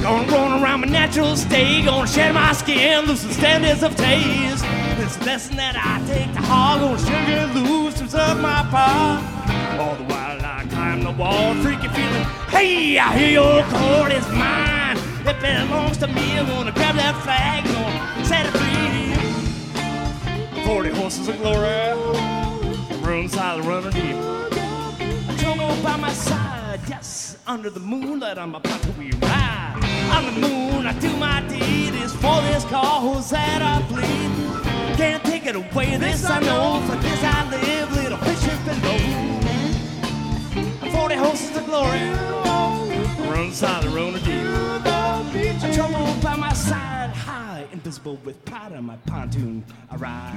Gonna run around my natural state, gonna shed my skin, lose some standards of taste. It's a lesson that I take to heart, gonna sugar loose to suck my part. All the while I climb the wall, freaky feeling, hey, I hear your chord, it's mine. It belongs to me, I'm gonna grab that flag, gonna set it free. 40 horses of glory, run silent, running deep. A trouble by my side, yes, under the moonlight, I'm about to ride. On the moon, I do my deed, it's for this cause that I bleed. Can't take it away, this I know, for this I live, little fishes below. 40 horses of glory, run silent, run deep. A trouble by my side, high, invisible with pride on my pontoon, I ride.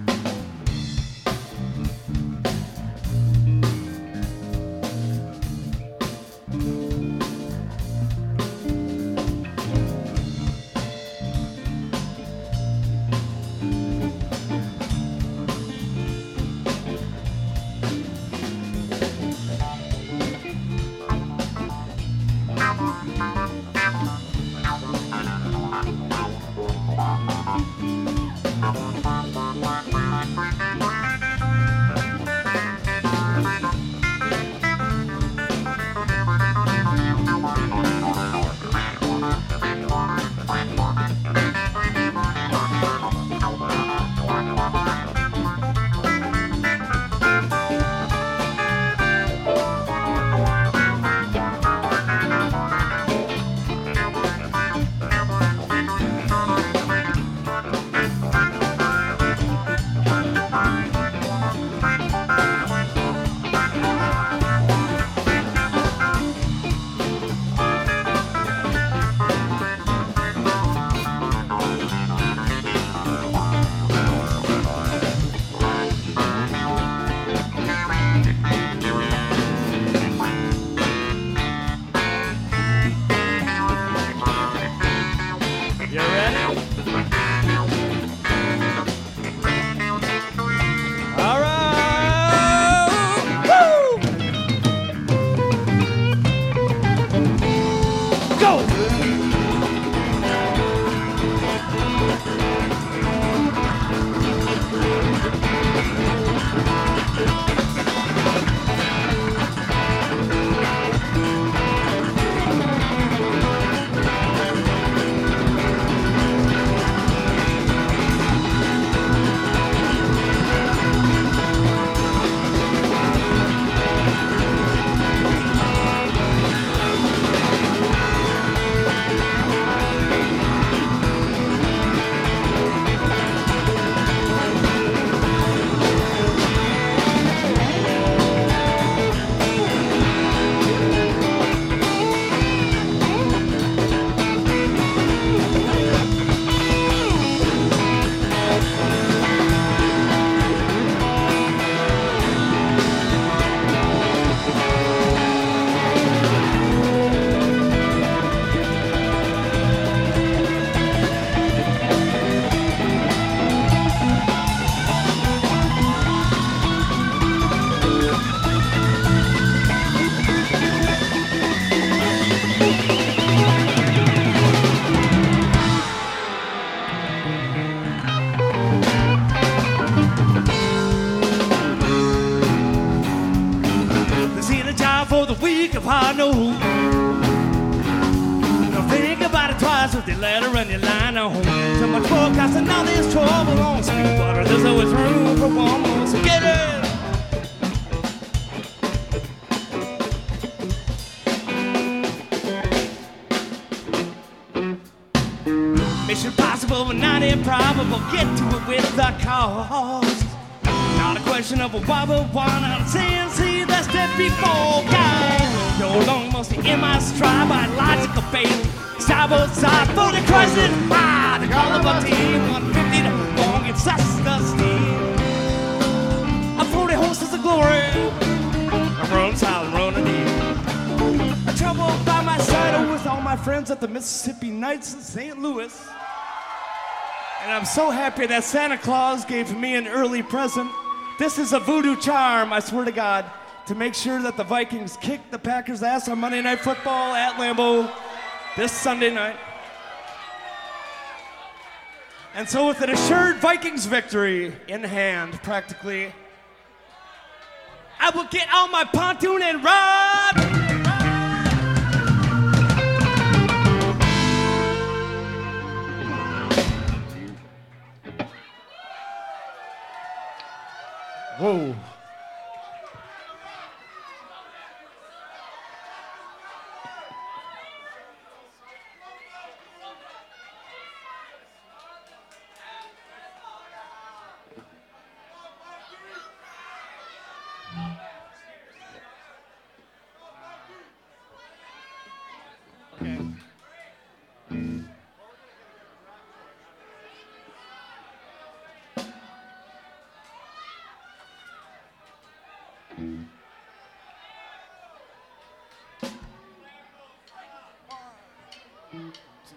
hard no. Don't think about it twice with your letter and your line on. Too much forecasting, all this trouble on sweet water. There's always room for one more, so get it. Mission possible but not improbable. Get to it with the cause. Not a question of a wobble, one out of CNC, that's step before guy. Your lung must be in my stride by logical bait. Side by side for the crisis high. The call of a team, 150 to long, it's us the steam. I'm 40 horses of glory. I'm run silent, running deep. A trouble by my side, I'm with all my friends at the Mississippi Nights in St. Louis. And I'm so happy that Santa Claus gave me an early present. This is a voodoo charm, I swear to God, to make sure that the Vikings kick the Packers' ass on Monday Night Football at Lambeau. this Sunday night. And so with an assured Vikings victory in hand, practically, I will get on my pontoon and ride. Whoa. Okay.